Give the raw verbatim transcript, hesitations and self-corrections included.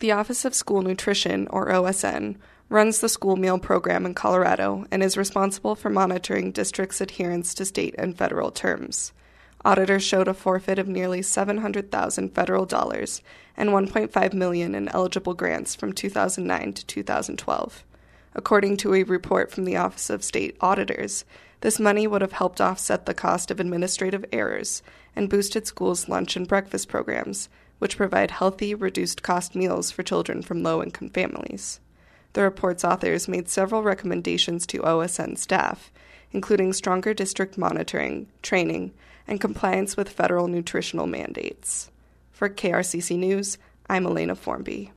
The Office of School Nutrition, or O S N, runs the school meal program in Colorado and is responsible for monitoring districts' adherence to state and federal terms. Auditors showed a forfeit of nearly seven hundred thousand dollars federal dollars and one point five million dollars in eligible grants from two thousand nine to two thousand twelve. According to a report from the Office of State Auditors, this money would have helped offset the cost of administrative errors and boosted schools' lunch and breakfast programs, which provide healthy, reduced-cost meals for children from low-income families. The report's authors made several recommendations to O S N staff, including stronger district monitoring, training, and compliance with federal nutritional mandates. For K R C C News, I'm Elena Formby.